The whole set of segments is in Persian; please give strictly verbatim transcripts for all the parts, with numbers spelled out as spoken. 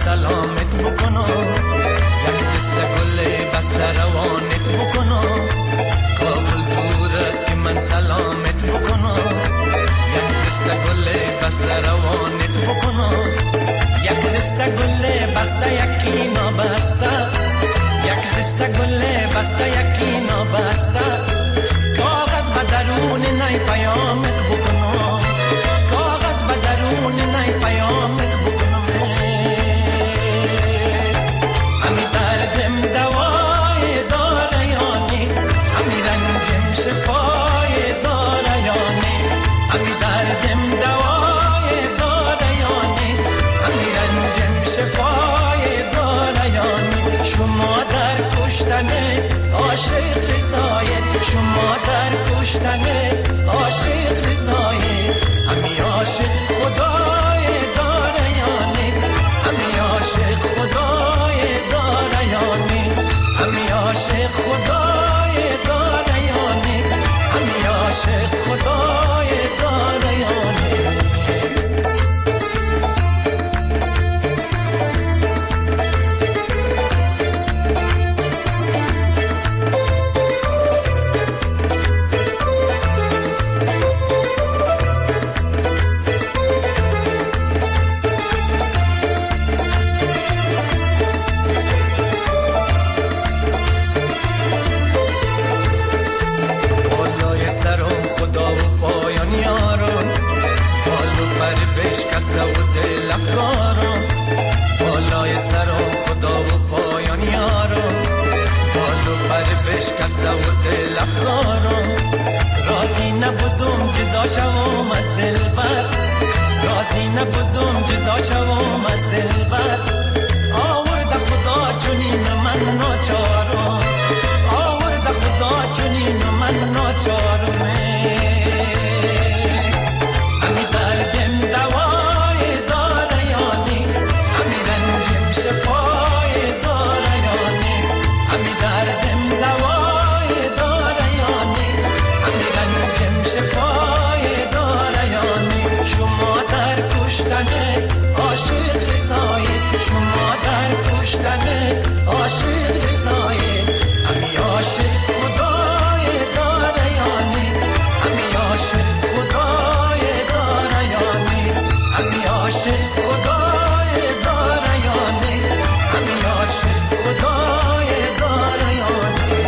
سلامت بکنم، یک دست گل بسته روانت بکنم. کابل دور است که من سلامت بکنم، یک دست گل بسته روانت بکنم. یک دست گل بسته یکی نابسته، یک دست گل بسته یکی نابسته. کاغذ به درون نی پیامت بکنم، کاغذ به درون نی پیامت بکنم. همی دردم دوای داره یانی، همی رنجم شفای داره یانی. همی دردم دوای داره یانی، همی رنجم شفای داره یانی. شما در کشتن عاشق رضایت، شما در کشتن عاشق رضایت. همی عاشق خدای داره یانی، همی عاشق خدای داره یانی. همی عاشق خدای داره یانی، همی عاشق خدای داره یانی. بشکسته و دل افکارم، بالای سرم خدا و پایان یارم. بال و پر بشکسته و دل افکارم. راضی نبودم جدا شوم از دلبر، راضی نبودم جدا شوم از دلبر. آورده خدا چنین من ناچارم، آورده خدا چنین من ناچارم. همی دردم دوای داره یانی، همی رنجم شفای داره یانی. همی دردم دوای داره یانی، همی رنجم شفای داره یانی. شما در کشتن عاشق رضایت، شما در کشتن عاشق رضایت. همی عاشق خدای داره یانی، همی عاشق خدای داره یانی. همی عاشق خدای داره یانی، همی عاشق خدای داره یانی.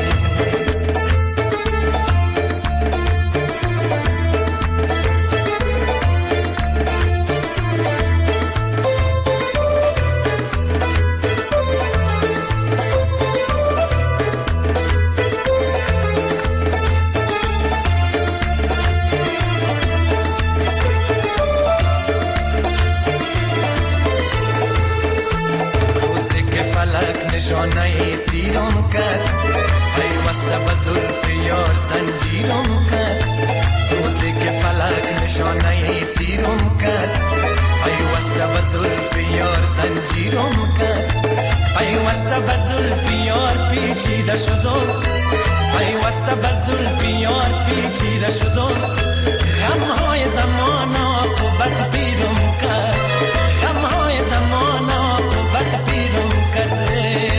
نشانه تیرم کرد، پیوسته به زلف یار زنجیرم کرد. روزی که فلک نشانه تیرم کرد، پیوسته به زلف یار زنجیرم کرد. پیوسته به زلف یار پیچیده شدم، پیوسته به زلف یار پیچیده شدم. غمهای زمان عاقبت پیرم کرد، غمهای زمان عاقبت پیرم کرد.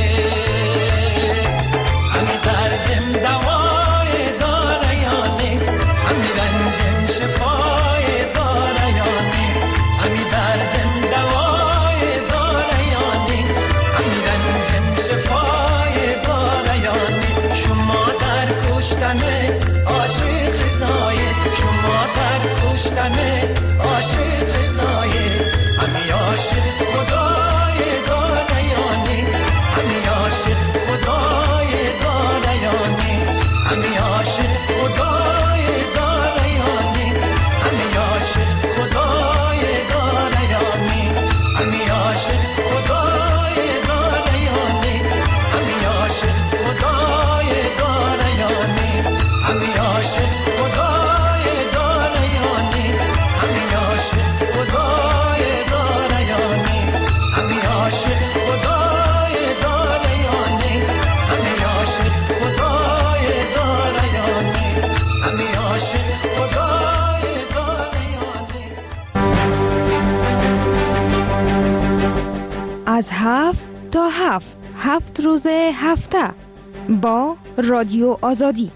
همی دردم دوای داره یانی، همی رنجم شفای داره یانی. همی دردم دوای داره یانی، همی رنجم شفای داره یانی. شما در کشتن عاشق رضایت، شما در کشتن عاشق رضایت. همی عاشق خدای داره یانی، همی عاشق خدای داره یانی. همی عاشق خدای داره یانی، همی عاشق خدای داره یانی. همی عاشق خدای داره یانی، همی عاشق خدای داره یانی. همی عاشق خدای داره یانی، همی عاشق خدای داره یانی. از هفت تا هفت هفت روز هفته با رادیو آزادی.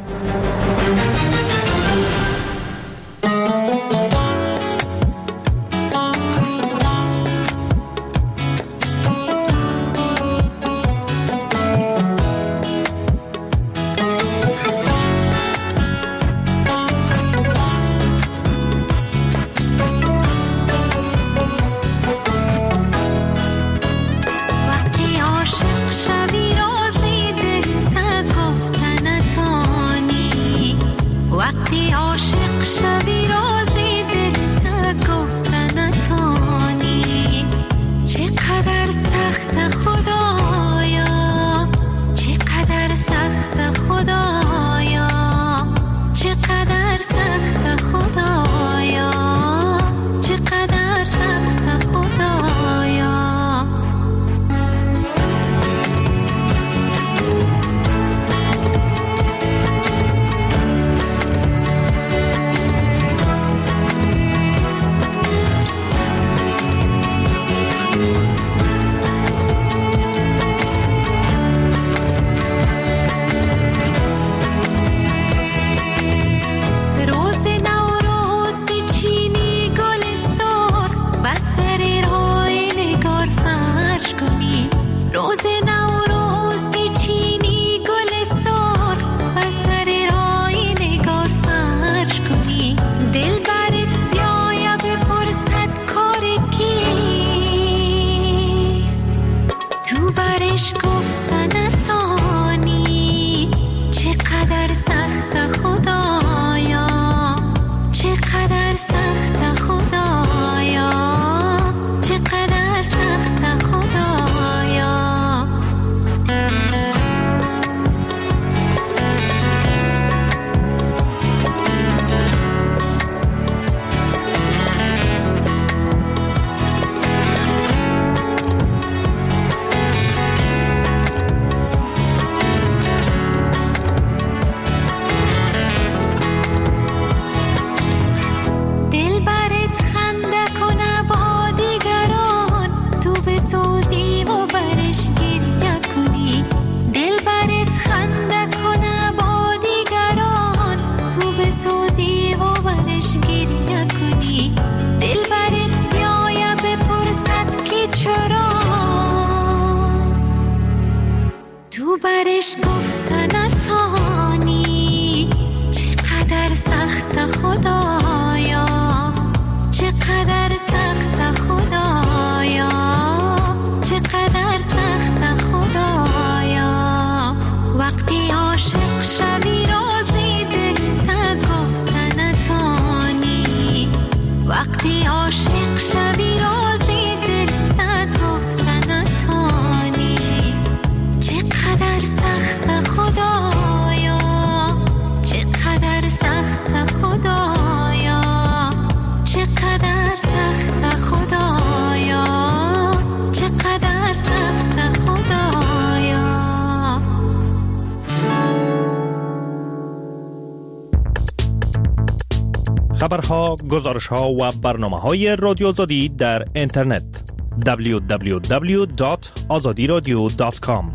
خبرها، گزارش‌ها و برنامه‌های رادیو آزادی در اینترنت دبلیو دبلیو دبلیو دات آزادی رادیو دات کام.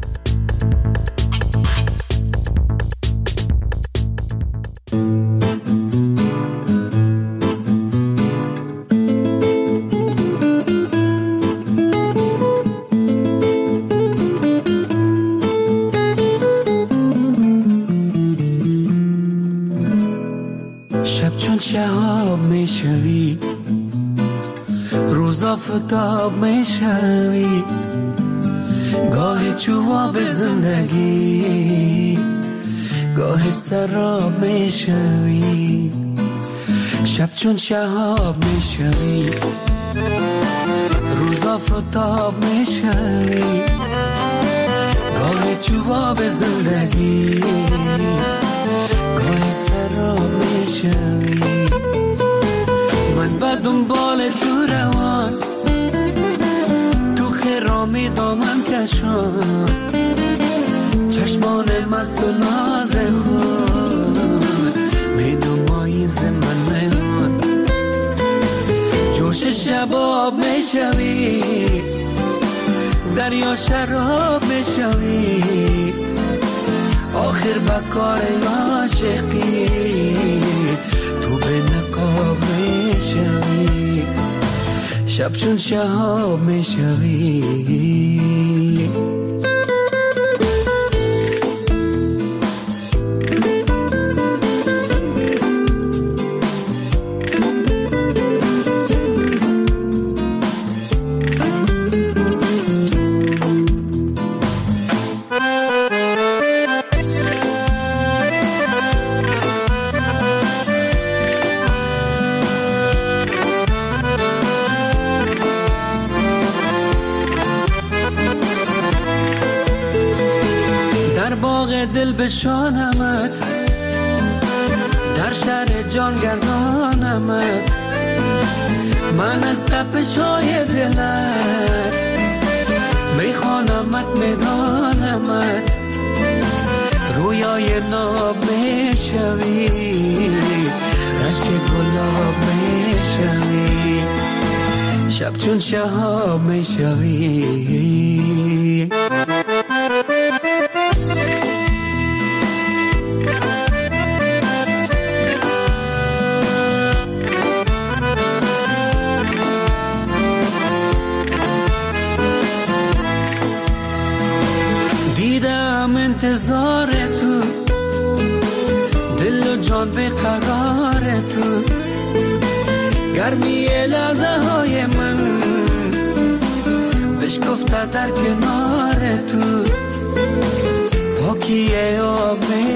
شهاب میشوی روزا فتاب میشوی گاه جواب زندگی گاه سراب میشوی شب چون شهاب میشوی روزا فتاب میشوی گاه جواب زندگی گاه سراب میشوی من بر دنبال تو روان تو خرامی دامن کشان چشمان مست و ناز خود میدومایی زمن میهان جوش شباب میشوی دریا شراب میشوی آخر با کار عاشقی تو به نقاب میشوی شب چون شهاب میشوی دل بشانمت در شهر جان گردانمت من از تپش های دلت میخوانمت میدانمت رویای ناب میشوی رشک گلاب میشوی شب چون شهاب میشوی انتظار تو دل و جان به قرار تو گرمی لحظه های من بشکفته در کنار تو پاکی آب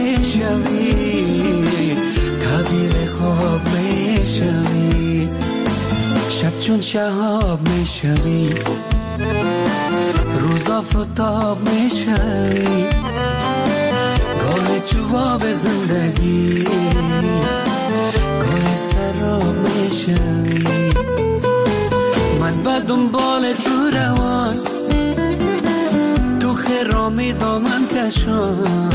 میشوی تعبیر خواب میشوی شب چون شهاب میشوی روزا فتاب میشوی گاه چوباب زندگی گاه سراب میشوی من به دنبال تو روان تو خرامی دامن کشان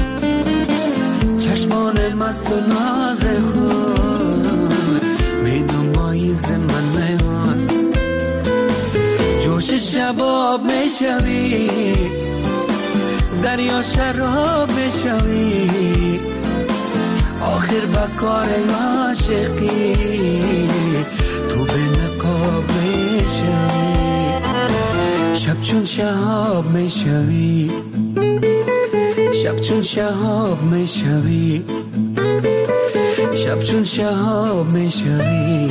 چشمان مست و ناز خود می نمایز من میان جوش شباب میشوی دریا شراب میشوی آخر با کار عاشقی تو به نقاب میشوی شب چون شهاب میشوی شب چون شهاب میشوی شب چون شهاب میشوی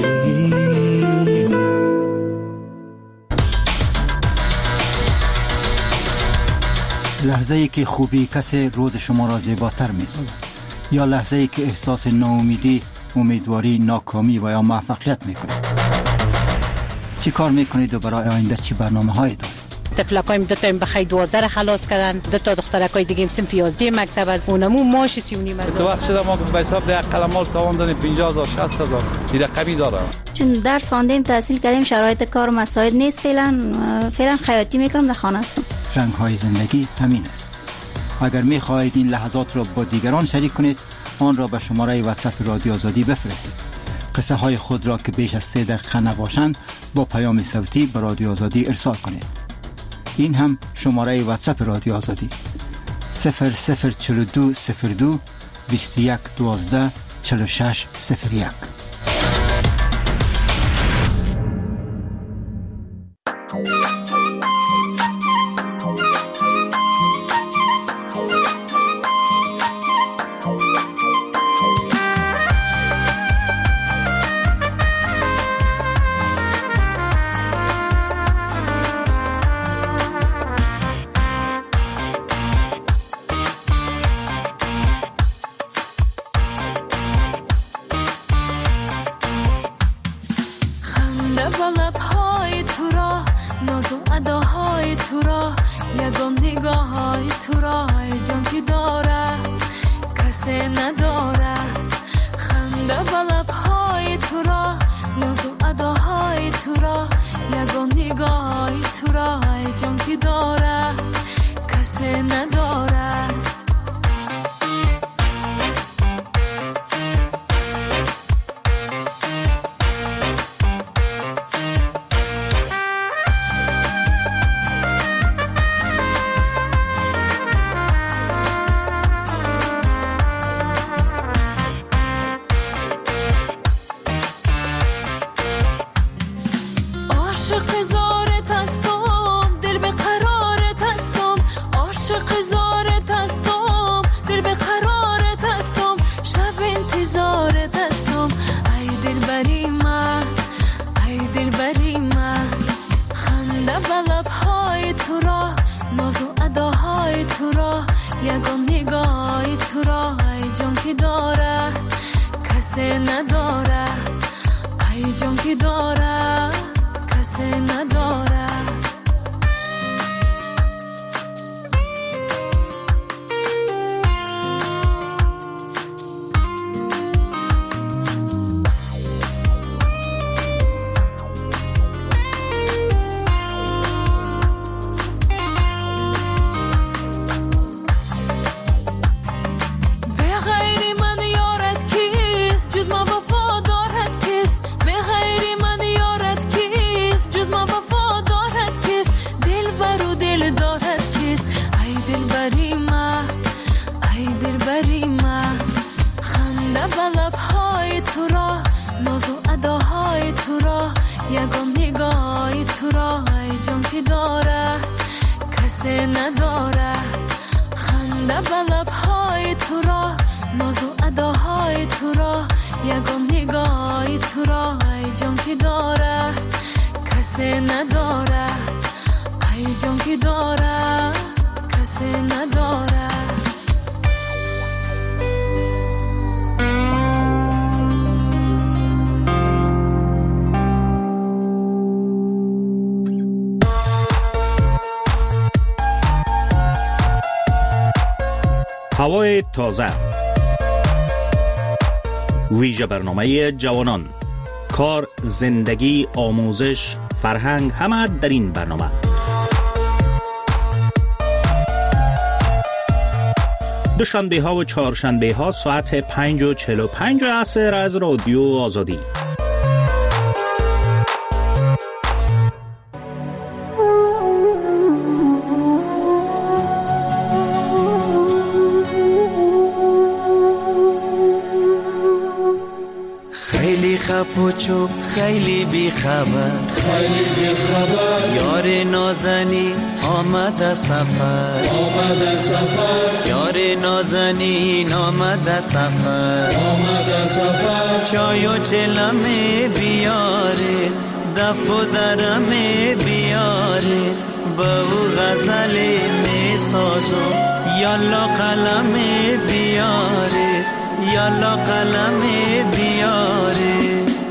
لحظه ای که خوبی کسی روز شما را زیباتر می سازد یا لحظه ای که احساس ناامیدی، امیدواری، ناکامی و یا موفقیت می کنید. چی کار می کنید و برای آینده چی برنامه هایی دارید؟ تفلکایم دو تا بخی دوازده را خلاص کردن، دو تا دخترکای دیگه هم صنف یازده مکتب از اونمو ماش سی و نیم هزار. تو وقت شده ما به حساب ده قلمال تاوان دادیم پنجاه هزار شصت هزار این رقمی داره. چون درس خواندیم تحصیل کردیم شرایط کار مساعد نیست فعلا فعلا خیاطی میکنم در خانه هستم. رنگ های زندگی همین است. اگر می خواهید این لحظات را با دیگران شریک کنید آن را به شماره واتساپ رادیو آزادی بفرستید. قصه های خود را که بیش از سه دقیقه نباشند با پیام صوتی به رادیو آزادی ارسال کنید. این هم شماره واتساپ رادیو آزادی صفر صفر چهل و دو صفر دو بیست و یک دوازده چهل و شش صفر یک. عاشق زارت هستم دل به قرارت هستم عاشق زارت هستم دل به قرارت هستم شب انتظارت هستم ای دل بری من ای دل بری من خنده به لبهای تو را ناز و اداهای تو را یگان نگاه تو را ای جان که داره کسی نداره ای جان که داره کسی نداره یگان نگاه تو را ای جان که داره کسی نداره خنده به لبهای تو را ناز و اداهای تو را یگان نگاه تو را ای جان که داره کسی نداره ای جان که داره کسی نداره هوای تازه ویژه برنامه جوانان کار زندگی آموزش فرهنگ همه در این برنامه دوشنبه ها و چهارشنبه ها ساعت پنج و چهل و پنج عصر از رادیو آزادی. پوچو خیلی بی خبر خیلی بی خبر یار نازنی آمد سفر آمد سفر یار نازنی آمد سفر آمد سفر چای و چلمه بیاره دف و درمه بیاره با او غزل می سازو یالا قلم بیاره یالا قلم بیاره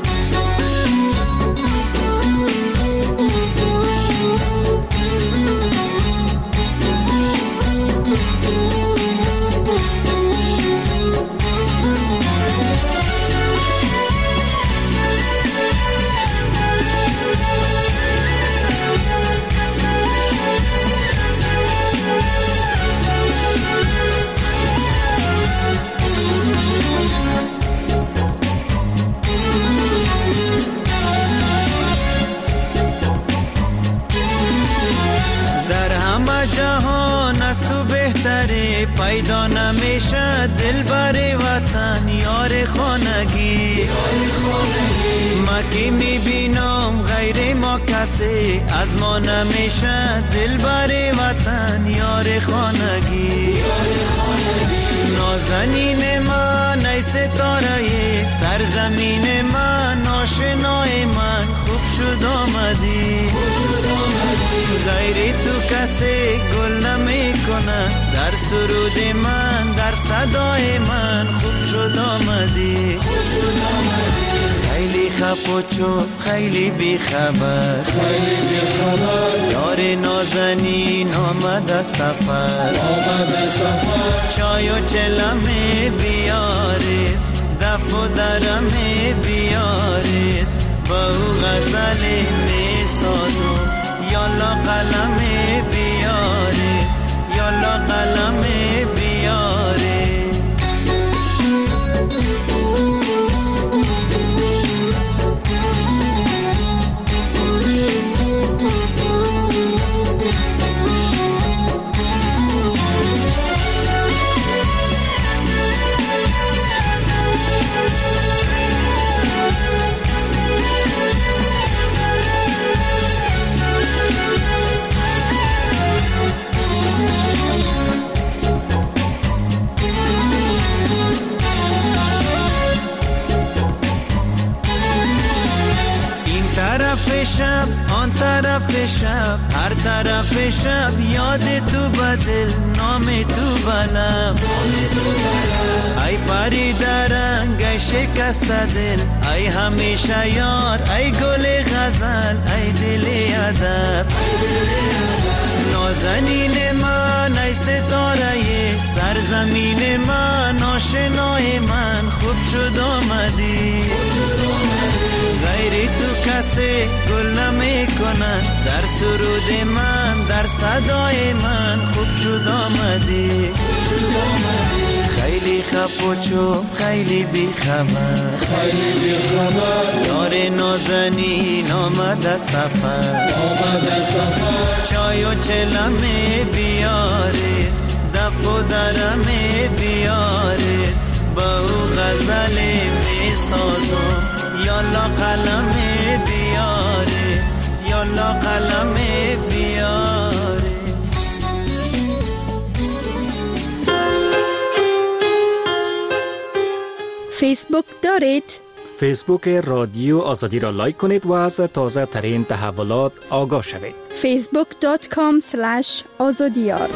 جهان از تو بهتره پیدا نمیشه دل بر وطن یار خانگی ما که میبینم غیر ما کسی از ما نمیشه دل بر وطن یار خانگی نازنین من ای ستاره سرزمین من آشنای من خوب شد آمدی غیر تو کسی گل نمی کنه در سرود من در صدای من خوب شد آمدی خیلی خپ و چوب خیلی بی خبر خیلی بی خبر یار نازنین آمد سفر آمد سفر چای و چلمه بیارید دف و درمه بیارید با او غزل می سازو یالا قلم بیاره یالا قلم بیاره طرف شب آن طرف شب هر طرف شب یاد تو بدل نام تو بلم ای پری درنگ ای شکست دل ای همیشه یار ای گل غزل ای دل ادب نازنین من ای ستاره سرزمین من آشنای من خوب شد آمدی غیر تو کسی گل نمی کنن در سرود من در صدای من خوب شد آمدی خیلی خب و چوب خیلی بی خبر خیلی بی خبر یار نازنین آمد سفر آمد سفر چای و چلمه بیاره دف و درمه بیاره با او غزل می سازم یالا قلم بیاره یالا قلم بیاره فیسبوک دارید؟ فیسبوک رادیو آزادی را لایک کنید و از تازه ترین تحولات آگاه شوید. فیسبوک دات کام اسلش آزادیار.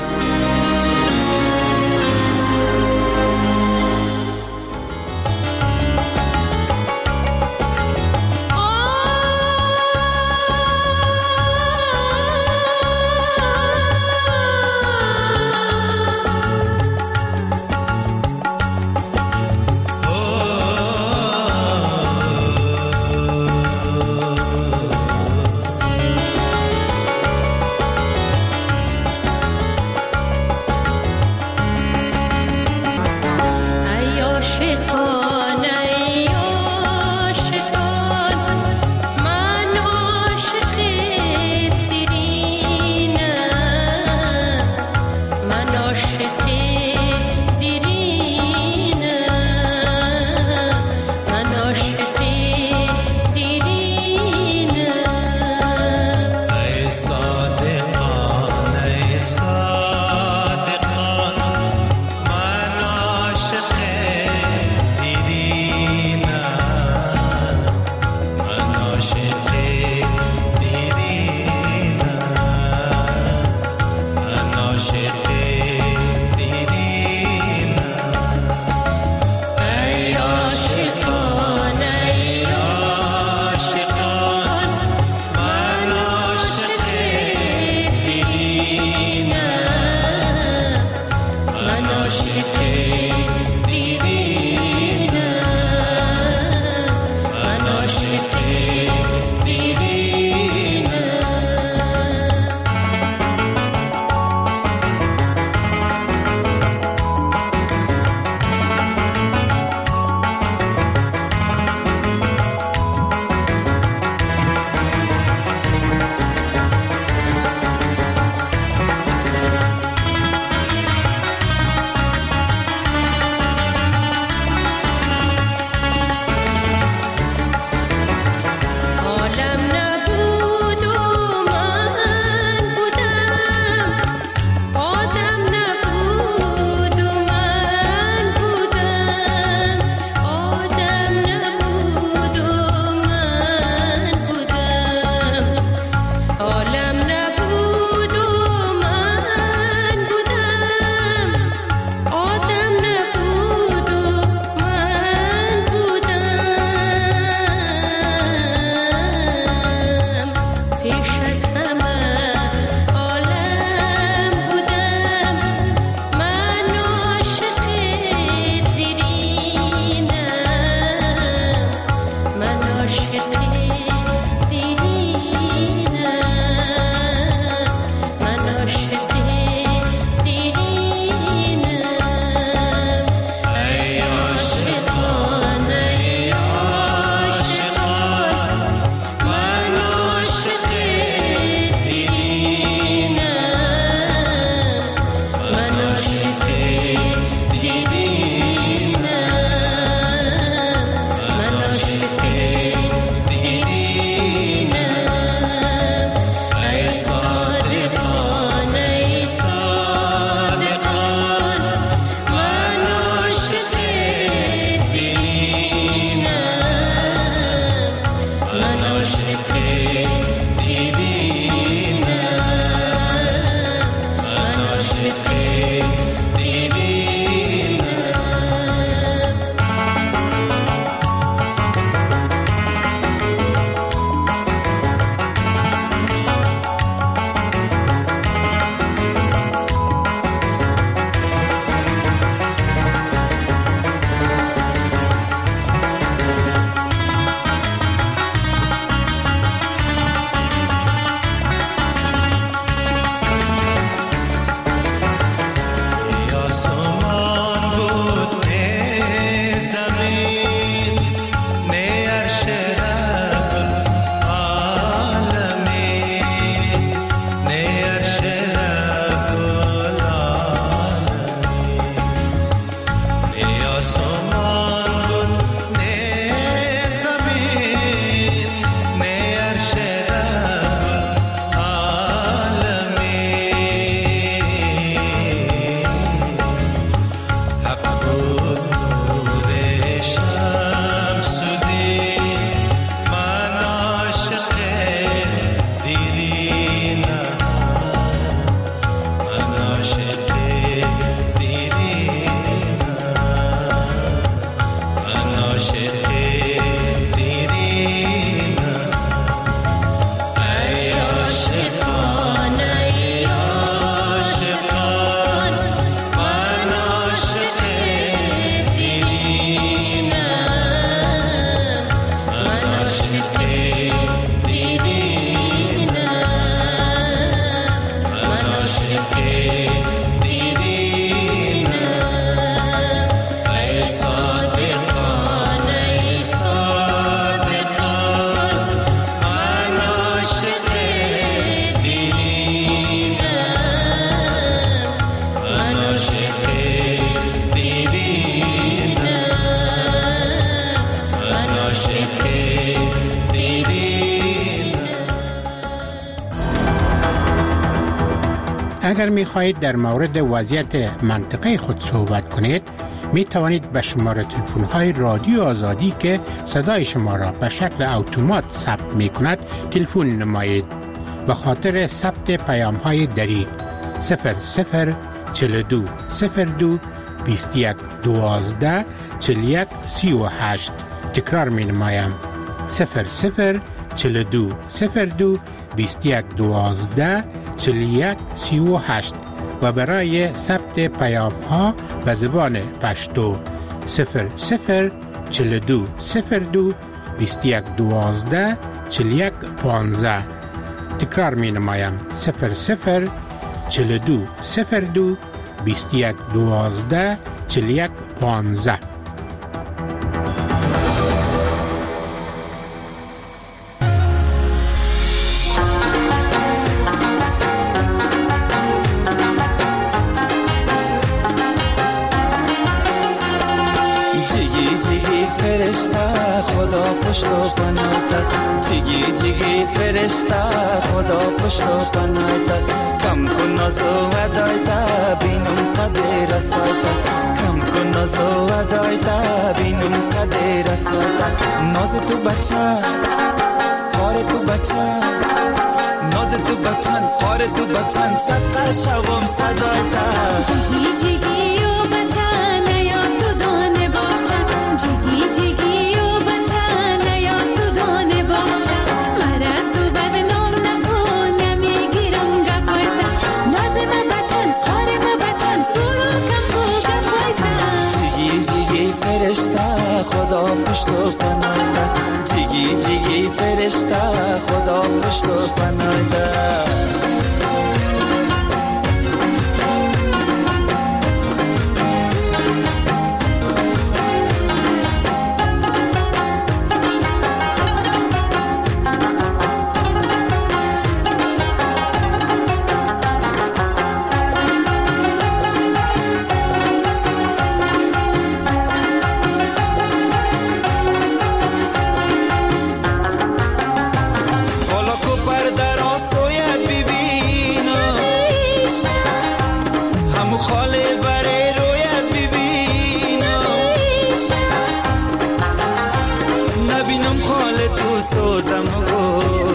اگر می خواهید در مورد وضعیت منطقه خود صحبت کنید، می توانید به شماره تلفن های رادیو آزادی که صدای شما را به شکل اتومات ثبت می کند تلفن نمایید. به خاطر ثبت پیام های دری صفر صفر چهل و دو صفر دو بیست و یک دوازده چهل و یک سی و هشت تکرار می نمایم صفر صفر چهل و دو صفر دو بیست و یک دوازده چهل و یک سی و هشت و برای ثبت پیام ها به زبان پشتو صفر صفر چهل و دو صفر دو بیست و یک دوازده چهل و یک پانزده. تکرار می نمایم صفر صفر چهل و دو صفر دو بیست و یک دوازده چهل و یک پانزده. خدا پشت و پناهت جیگی جیگی فرشته خدا پشت و پناهت کم کن ناز و ودایت بینم قدر سازت کم کن ناز و ودایت بینم قدر سازت ناز تو بچه کار تو بچه ناز تو بچن کار تو بچن صدقه شوم صدایت جیگی جیگی و بچه نیا تو دانه باغچه جیگی جیگی فرشته خدا پشت و پناهت جیگی جیگی فرشته خدا پشت و پناهت سوزم و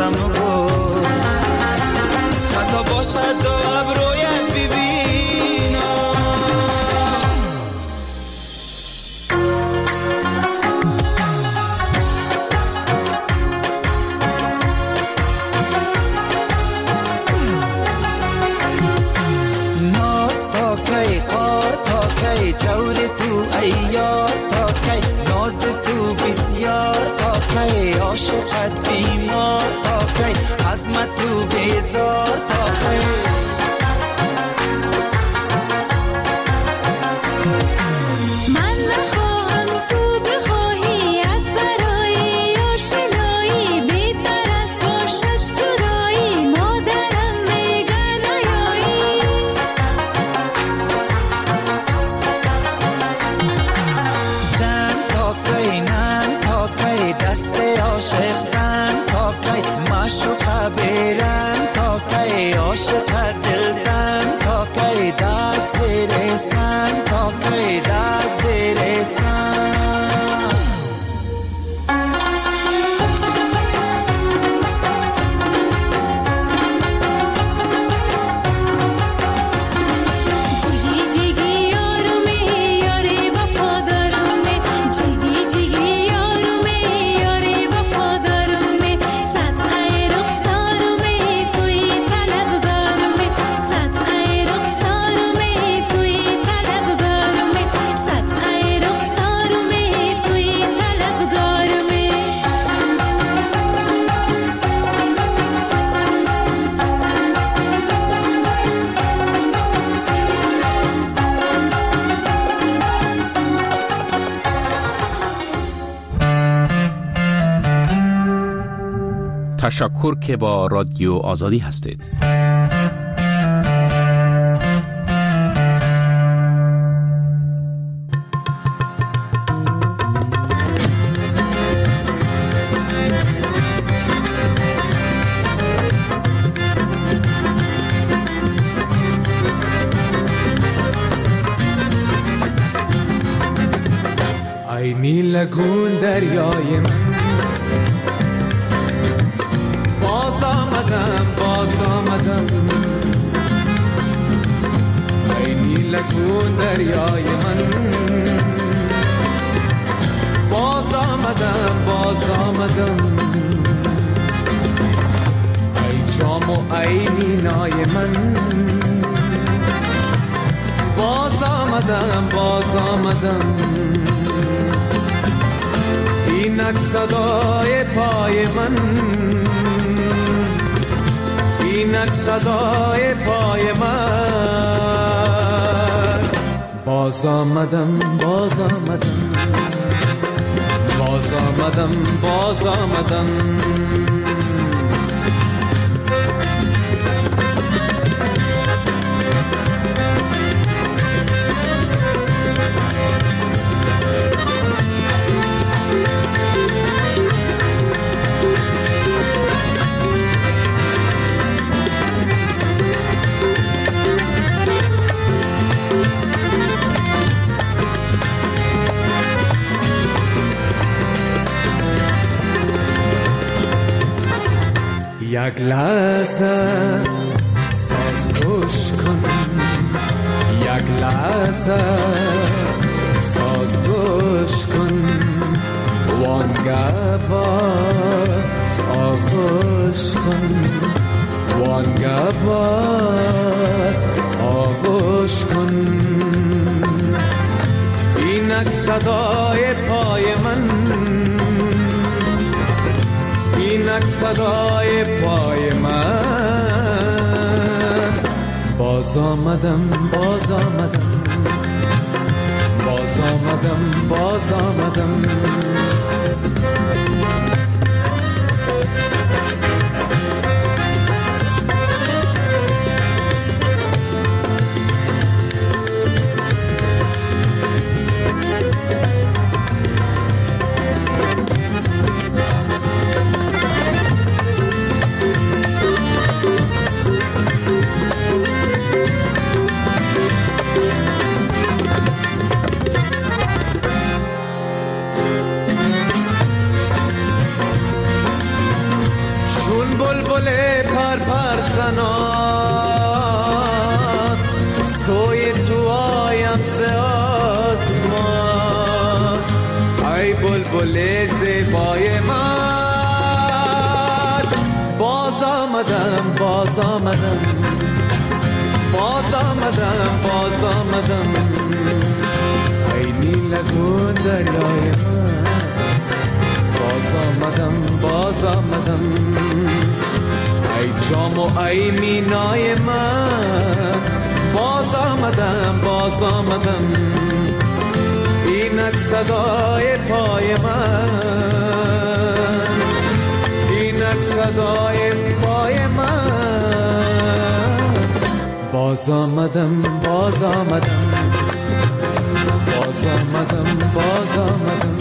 بازم گل خطا باشد و ابرویت ببینم. ناز تا کی قار تا کی جور تو ایار تا کی ناز تو بسیار تا کی عاشقت بیمار تا کی عظمت تو بیزار تا کی من نخواهم تو بخواهی از برای آشنایی بهتر از باشد جدایی مادرم میگن نیایی جن تا کی نن تا کی دست عاشقان تا کی معشوقه بیرن تا کی عاشق دلدن تا کی دست رسن تا کی دست رسن. جیگی جیگی یارومه یاره وفادارومه جیگی جیگی یارومه یاره وفادارومه صدقه رخسارومه توی طلبگارومه صدقه رخسارومه توی طلبگارومه صدقه رخسارومه توی طلبگارومه. تشکر که با رادیو آزادی هستید. ای نیلگون دریای من باز آمدم باز آمدم ای نیلگون دریای من باز آمدم باز آمدم ای جام و ای مینای من باز آمدم باز آمدم اینک صدای پای من اینک صدای پای من باز آمدم باز آمدم باز آمدم باز آمدم یک لحظه ساز گوش کن یک لحظه ساز گوش کن وانگه با آغوش کن وانگه با آغوش کن اینک صدای پای من اینک صدای پای من باز آمدم باز آمدم باز آمدم باز آمدم بلبل پر پر زنان سوی تو آیم ز آسمان ای بلبل زیبای من باز آمدم باز آمدم باز آمدم باز آمدم ای نیلگون دریای من باز آمدم باز آمدم ای جام و ای مینای من باز آمدم باز آمدم اینک صدای پای من اینک صدای پای من باز آمدم باز آمدم باز آمدم باز آمدم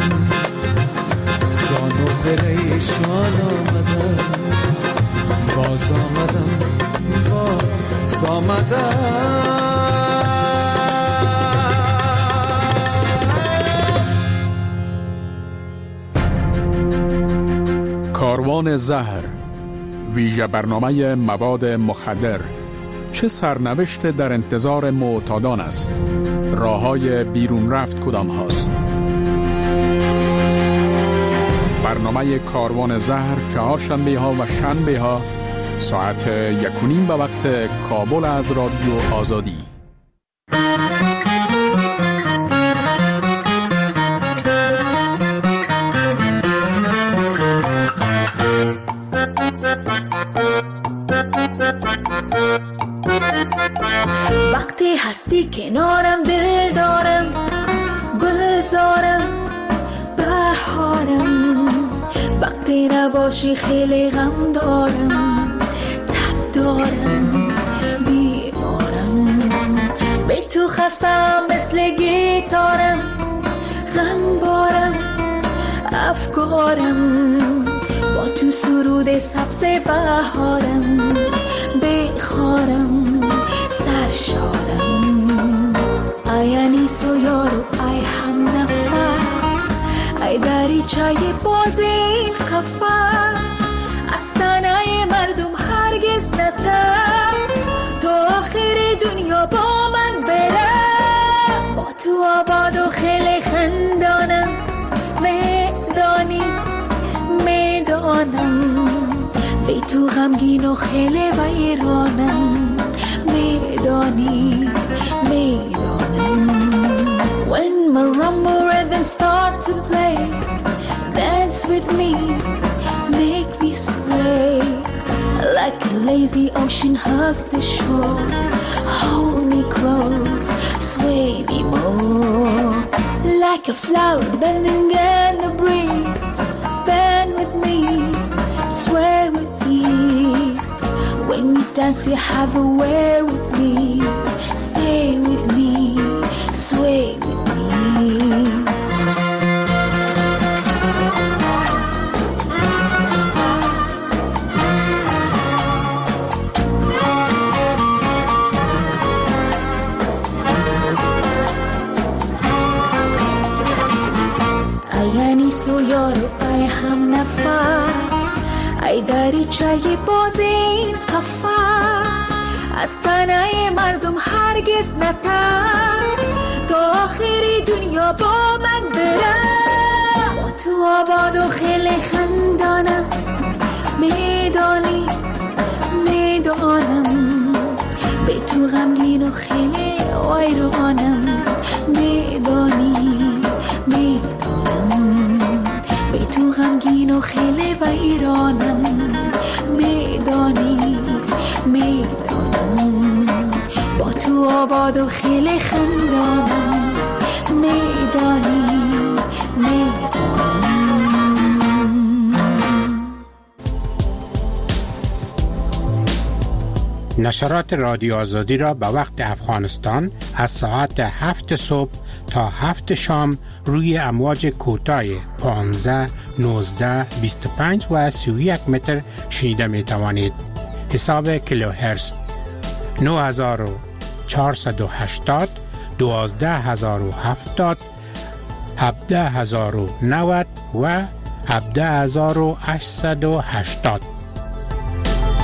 زانو پریشان آمدم باز آمدم باز آمدم کاروان زهر، ویژه برنامه مواد مخدر. چه سرنوشت در انتظار معتادان است؟ راههای بیرون رفت کدام هاست؟ برنامه کاروان زهر چهارشنبه ها و شنبه ها ساعت یک و نیم به وقت کابل از رادیو آزادی. وقتی هستی کنارم دل دارم گلزارم بهارم وقتی نباشی خیلی غم دارم تب دارم بیمارم به تو خستم مثل گیتارم غم بارم افکارم با تو سرود سبز بهارم بخارم سرشارم ای انیس و یارو ای هم نفس ای دریچه باز این قفس از تنه مردم هرگز نترس تا آخر دنیا با من بره با تو آباد و خیلی خندانم میدانی میدانم به تو غمگین و خیلی ویرانم میدانی میدانم When marimba rhythms start to play dance with me make me sway like a lazy ocean hugs the shore hold me close sway me more like a flower bending in the breeze bend with me sway with ease when you dance you have a way with me stay with me sway with me سو یارو ای هم نفس ای دریچه باز این قفس از تنه مردم هرگز نترس تا آخری دنیا با من بره با تو آباد و خیلی خندانم میدانی میدانم به تو غمگین و خیلی ویرانم میدانی میدانم به تو غمگین و خیلی ویرانم میدانی میدانم با تو آباد و خیلی خندانم میدانی میدانم نشرات رادیو آزادی را به وقت افغانستان از ساعت هفت صبح تا هفت شام روی امواج کوتاه پانزده، نوزده، بیست و پنج و سی و یک متر شنیده می توانید. حساب کیلوهرتز نه هزار و چهارصد و هشتاد، دوازده هزار و هفتاد، هفده هزار و نود و هفده هزار و هشتصد و هشتاد.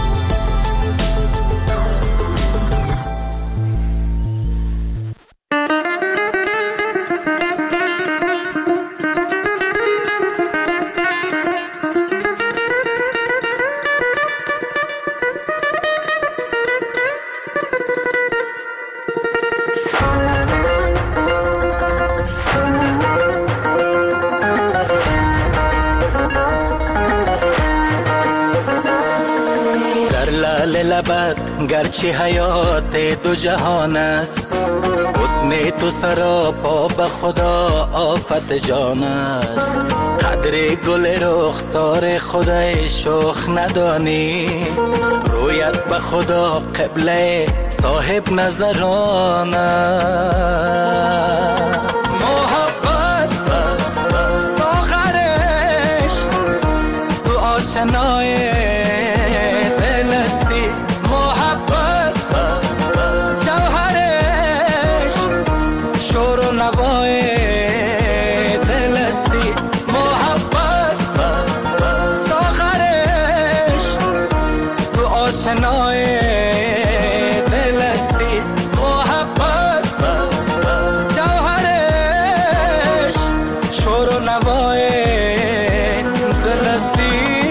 لعل لبت گرچه حیات دو جهان است، حسن تو سراپا به خدا آفت جان است. قدر گل رخسار خدای شوخ ندانی، رویت به خدا قبله صاحب نظران است. محبت ساغرش تو آشنای دل استی، محبت جوهرش شور و نوای دل استی، محبت ساغرش تو آشنای دل استی، محبت جوهرش شور و نوای دل استی.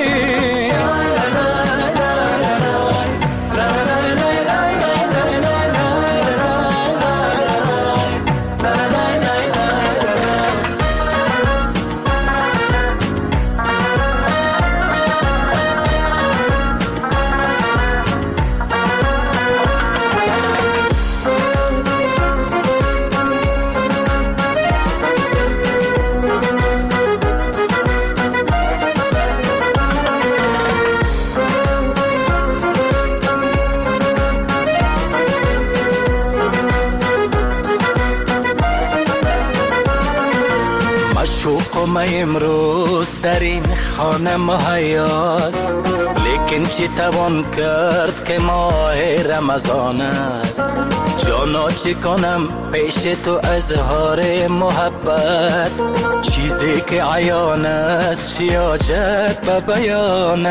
شوق ما امروز در این خانه مهیاست، لیکن چی توان کرد که ماه رمضان است. جانا چی کنم پیش تو اظهار محبت، چیزی که عیان است شیاجت به بیان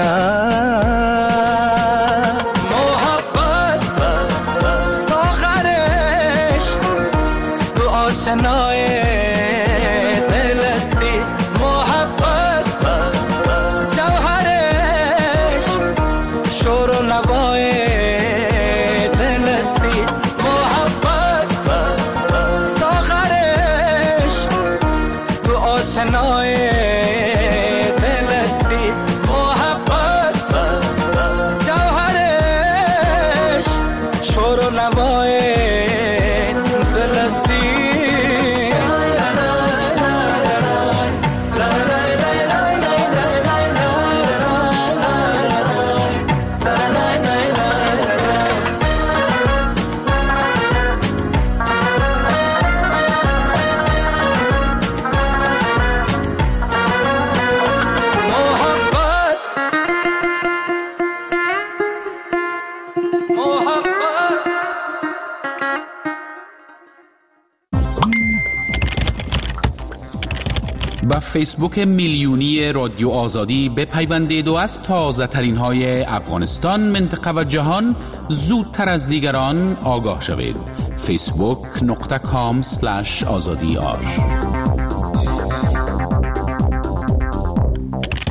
است. محبت ساغرش تو آشنای آشنای دل استی، محبت جوهرش شور و نوای دل استی. با فیسبوک میلیونی رادیو آزادی بپیوندید و از تازه ترین های افغانستان، منطقه و جهان زودتر از دیگران آگاه شوید. فیسبوک نقطه کام سلش آزادی آر